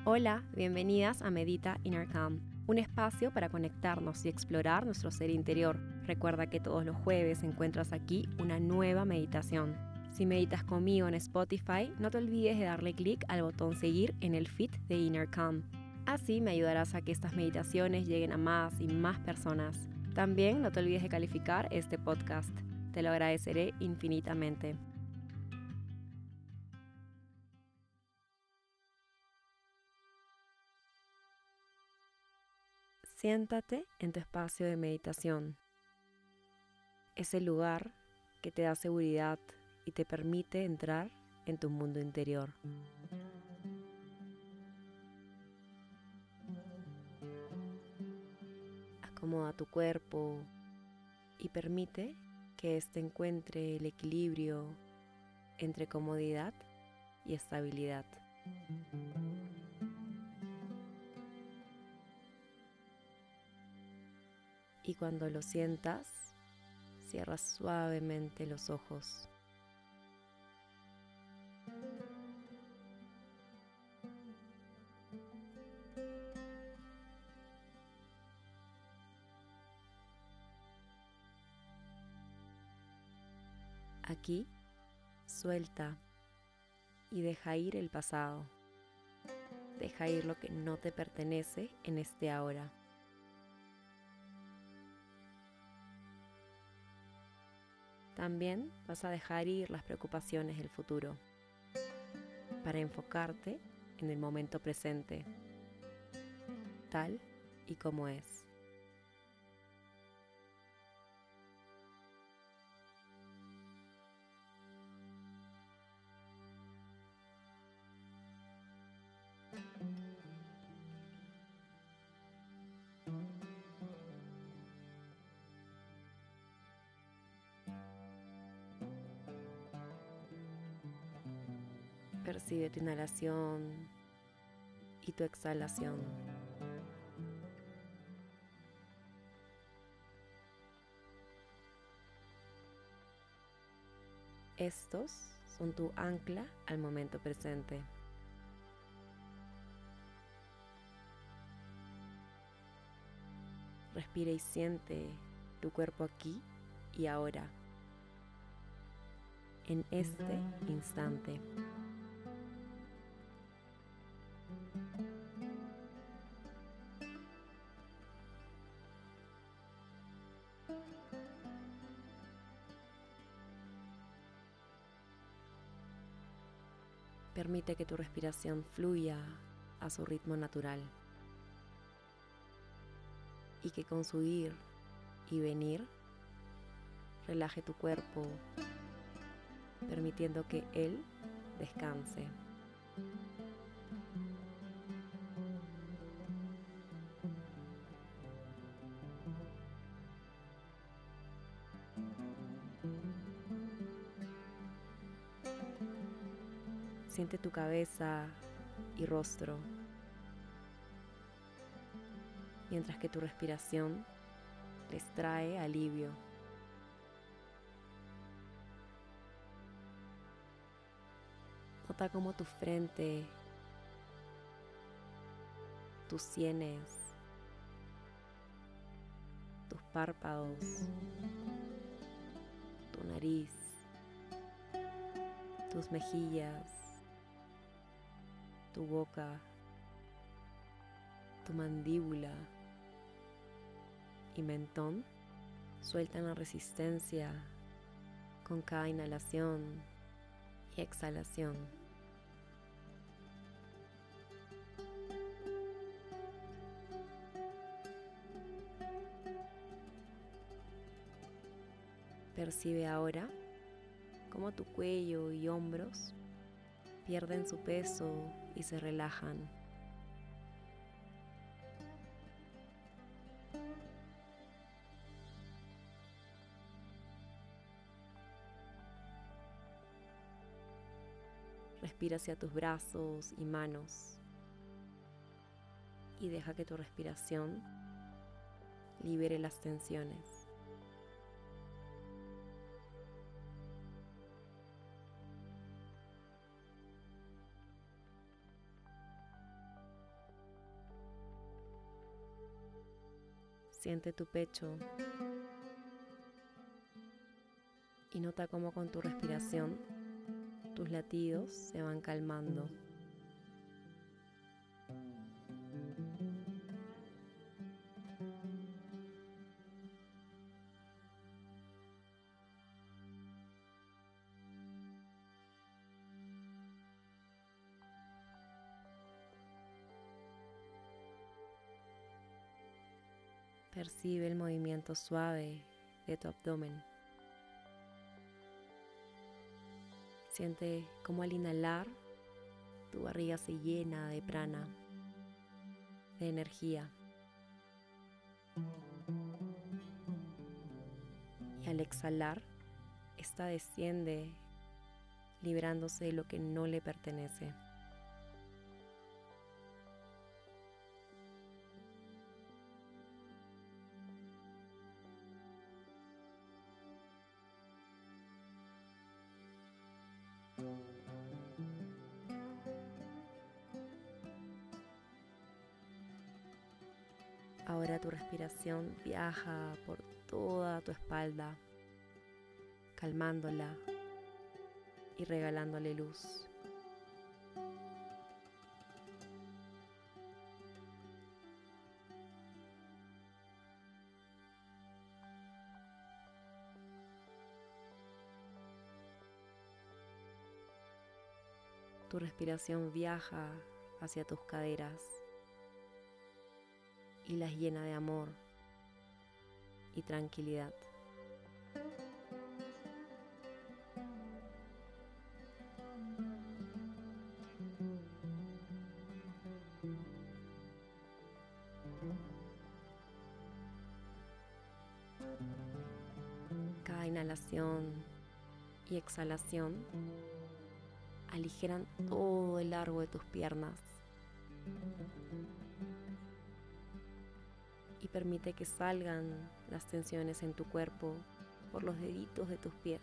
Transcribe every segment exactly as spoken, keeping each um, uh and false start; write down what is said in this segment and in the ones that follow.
Hola, bienvenidas a Medita Inner Calm, un espacio para conectarnos y explorar nuestro ser interior. Recuerda que todos los jueves encuentras aquí una nueva meditación. Si meditas conmigo en Spotify, no te olvides de darle clic al botón seguir en el feed de Inner Calm. Así me ayudarás a que estas meditaciones lleguen a más y más personas. También no te olvides de calificar este podcast. Te lo agradeceré infinitamente. Siéntate en tu espacio de meditación. Es el lugar que te da seguridad y te permite entrar en tu mundo interior. Acomoda tu cuerpo y permite que éste encuentre el equilibrio entre comodidad y estabilidad. Y cuando lo sientas, cierra suavemente los ojos. Aquí, suelta y deja ir el pasado. Deja ir lo que no te pertenece en este ahora. También vas a dejar ir las preocupaciones del futuro para enfocarte en el momento presente, tal y como es. Percibe tu inhalación y tu exhalación. Estos son tu ancla al momento presente. Respira y siente tu cuerpo aquí y ahora, en este instante. Permite que tu respiración fluya a su ritmo natural y que con su ir y venir relaje tu cuerpo, permitiendo que él descanse. Siente tu cabeza y rostro, mientras que tu respiración les trae alivio. Nota cómo tu frente, tus sienes, tus párpados, tu nariz, tus mejillas, tu boca, tu mandíbula y mentón sueltan la resistencia con cada inhalación y exhalación. Percibe ahora cómo tu cuello y hombros pierden su peso y se relajan. Respira hacia tus brazos y manos y deja que tu respiración libere las tensiones. Siente tu pecho y nota cómo con tu respiración tus latidos se van calmando. Percibe el movimiento suave de tu abdomen. Siente cómo al inhalar tu barriga se llena de prana, de energía. Y al exhalar, esta desciende librándose de lo que no le pertenece. Ahora tu respiración viaja por toda tu espalda, calmándola y regalándole luz. Tu respiración viaja hacia tus caderas y las llena de amor y tranquilidad. Cada inhalación y exhalación aligeran todo el largo de tus piernas y permite que salgan las tensiones en tu cuerpo por los deditos de tus pies.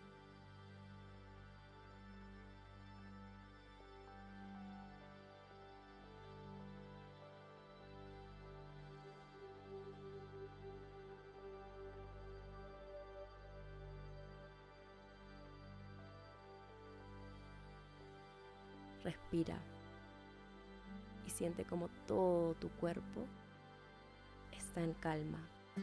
Respira y siente como todo tu cuerpo está en calma.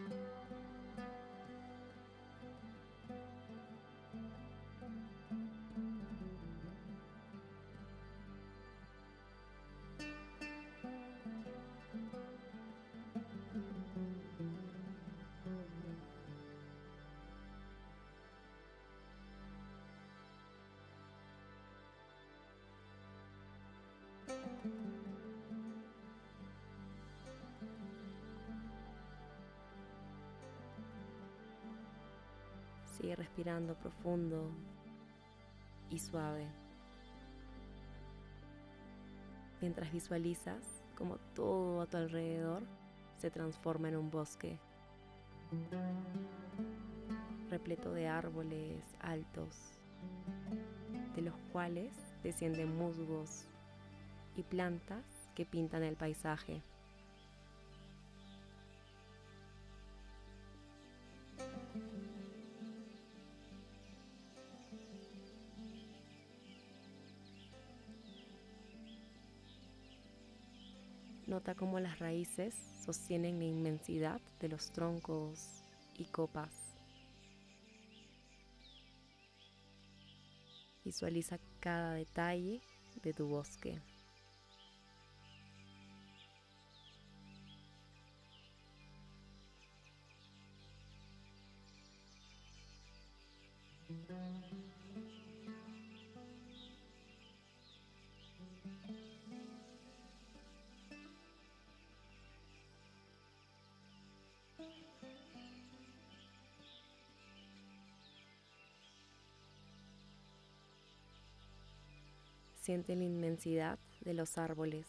Sigue respirando profundo y suave, mientras visualizas como todo a tu alrededor se transforma en un bosque, repleto de árboles altos, de los cuales descienden musgos y plantas que pintan el paisaje. Nota cómo las raíces sostienen la inmensidad de los troncos y copas. Visualiza cada detalle de tu bosque. Siente la inmensidad de los árboles.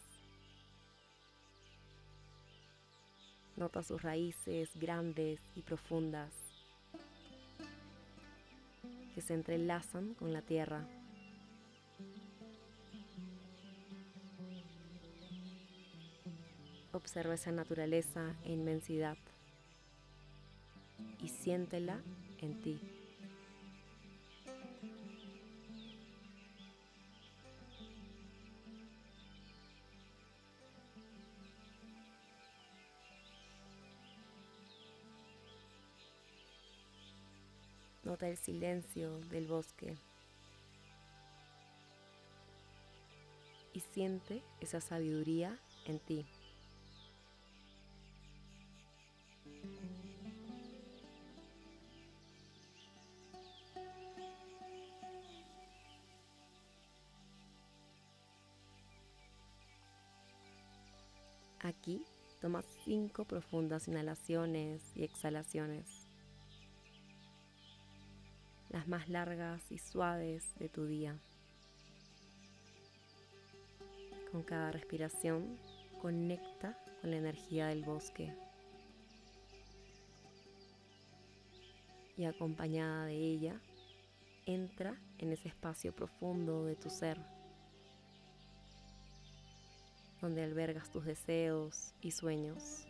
Nota sus raíces grandes y profundas que se entrelazan con la tierra. Observa esa naturaleza e inmensidad y siéntela en ti. Nota el silencio del bosque y siente esa sabiduría en ti. Aquí toma cinco profundas inhalaciones y exhalaciones, las más largas y suaves de tu día. Con cada respiración, conecta con la energía del bosque y acompañada de ella, entra en ese espacio profundo de tu ser, donde albergas tus deseos y sueños.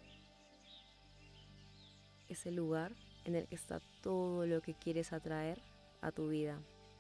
Es el lugar en el que está todo lo que quieres atraer a tu vida.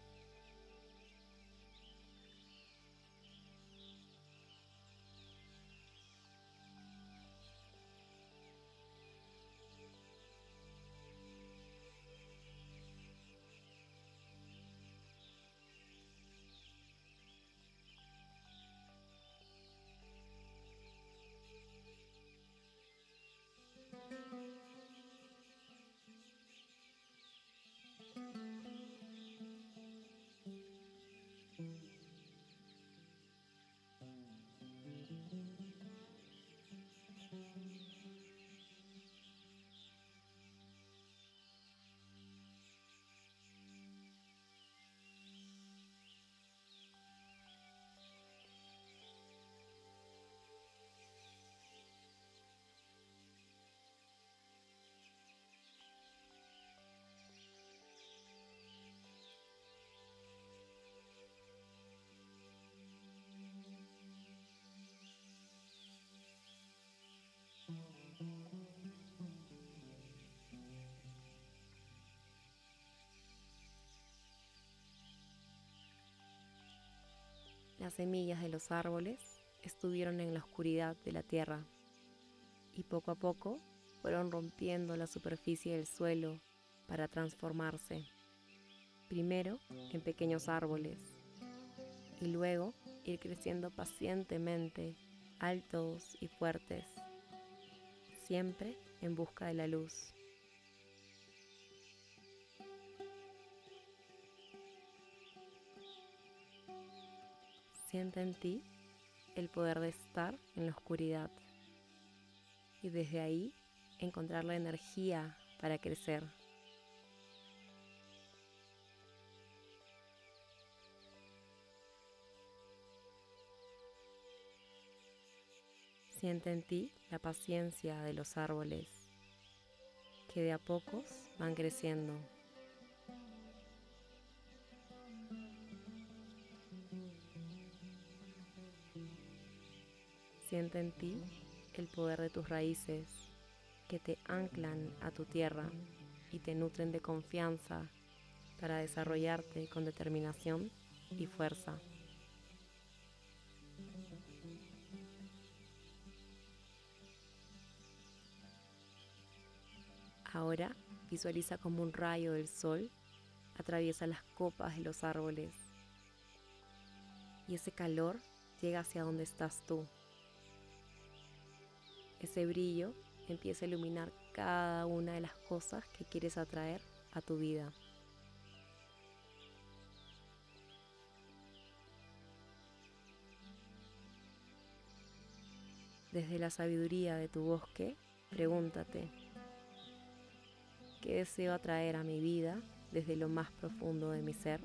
Las semillas de los árboles estuvieron en la oscuridad de la tierra y poco a poco fueron rompiendo la superficie del suelo para transformarse, primero en pequeños árboles y luego ir creciendo pacientemente, altos y fuertes, siempre en busca de la luz. Siente en ti el poder de estar en la oscuridad y desde ahí encontrar la energía para crecer. Siente en ti la paciencia de los árboles que de a pocos van creciendo. Siente en ti el poder de tus raíces que te anclan a tu tierra y te nutren de confianza para desarrollarte con determinación y fuerza. Ahora visualiza como un rayo del sol atraviesa las copas de los árboles y ese calor llega hacia donde estás tú. Ese brillo empieza a iluminar cada una de las cosas que quieres atraer a tu vida. Desde la sabiduría de tu bosque, pregúntate, ¿qué deseo atraer a mi vida desde lo más profundo de mi ser?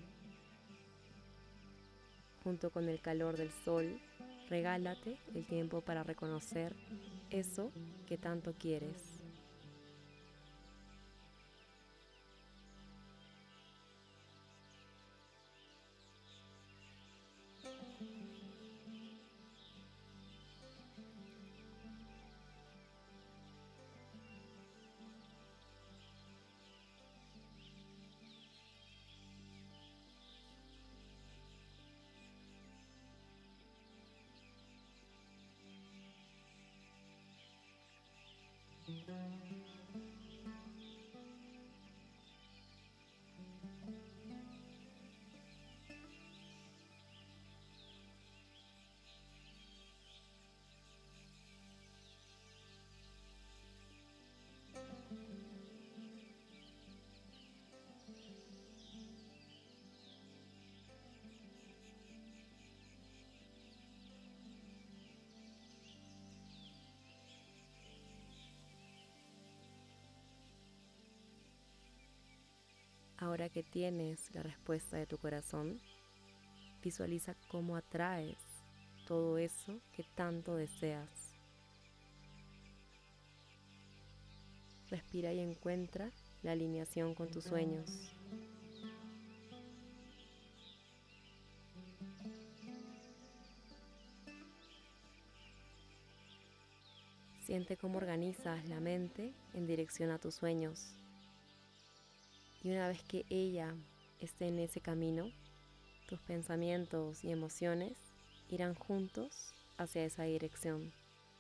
Junto con el calor del sol, regálate el tiempo para reconocer eso que tanto quieres. Ahora que tienes la respuesta de tu corazón, visualiza cómo atraes todo eso que tanto deseas. Respira y encuentra la alineación con tus sueños. Siente cómo organizas la mente en dirección a tus sueños. Y una vez que ella esté en ese camino, tus pensamientos y emociones irán juntos hacia esa dirección.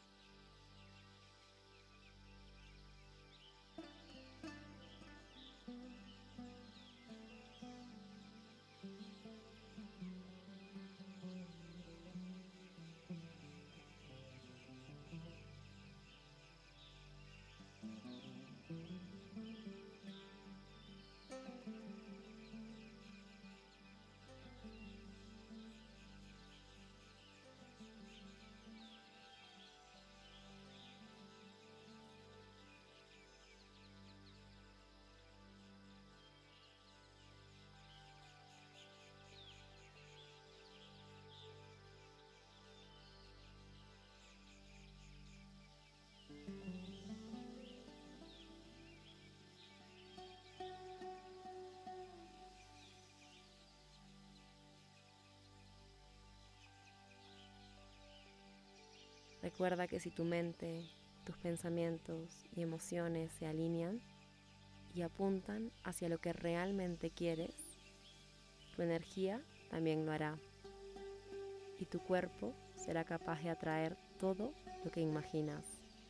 Recuerda que si tu mente, tus pensamientos y emociones se alinean y apuntan hacia lo que realmente quieres, tu energía también lo hará y tu cuerpo será capaz de atraer todo lo que imaginas.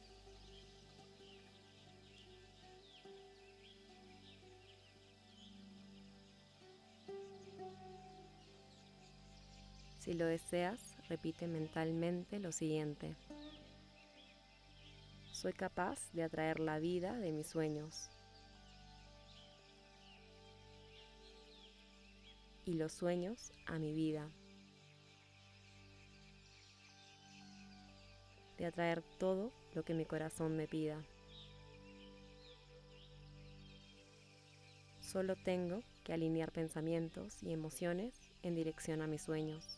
Si lo deseas, repite mentalmente lo siguiente: soy capaz de atraer la vida de mis sueños y los sueños a mi vida, de atraer todo lo que mi corazón me pida. Solo tengo que alinear pensamientos y emociones en dirección a mis sueños.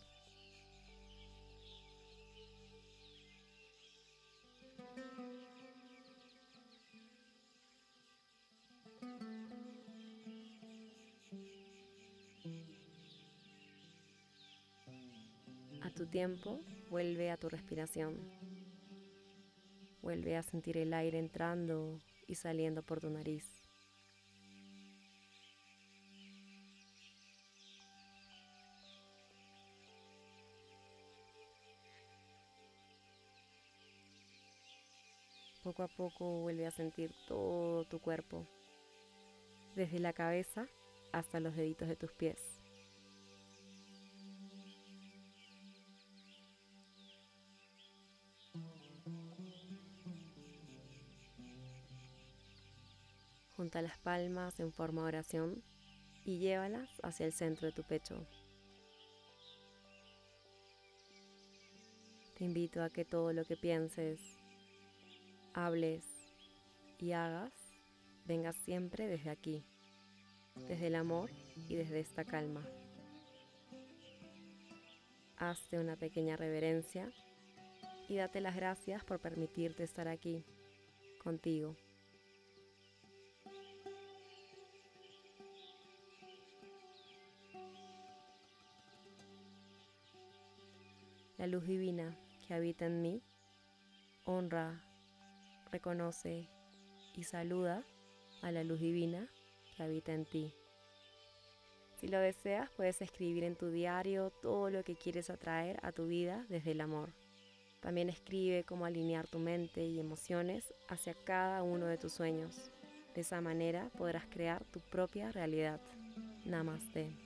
A tu tiempo, vuelve a tu respiración. Vuelve a sentir el aire entrando y saliendo por tu nariz. Poco a poco vuelve a sentir todo tu cuerpo, desde la cabeza hasta los deditos de tus pies. Junta las palmas en forma de oración y llévalas hacia el centro de tu pecho. Te invito a que todo lo que pienses, hables y hagas venga siempre desde aquí, desde el amor y desde esta calma. Hazte una pequeña reverencia y date las gracias por permitirte estar aquí, contigo. La luz divina que habita en mí honra, reconoce y saluda a la luz divina que habita en ti. Si lo deseas, puedes escribir en tu diario todo lo que quieres atraer a tu vida desde el amor. También escribe cómo alinear tu mente y emociones hacia cada uno de tus sueños. De esa manera podrás crear tu propia realidad. Namaste.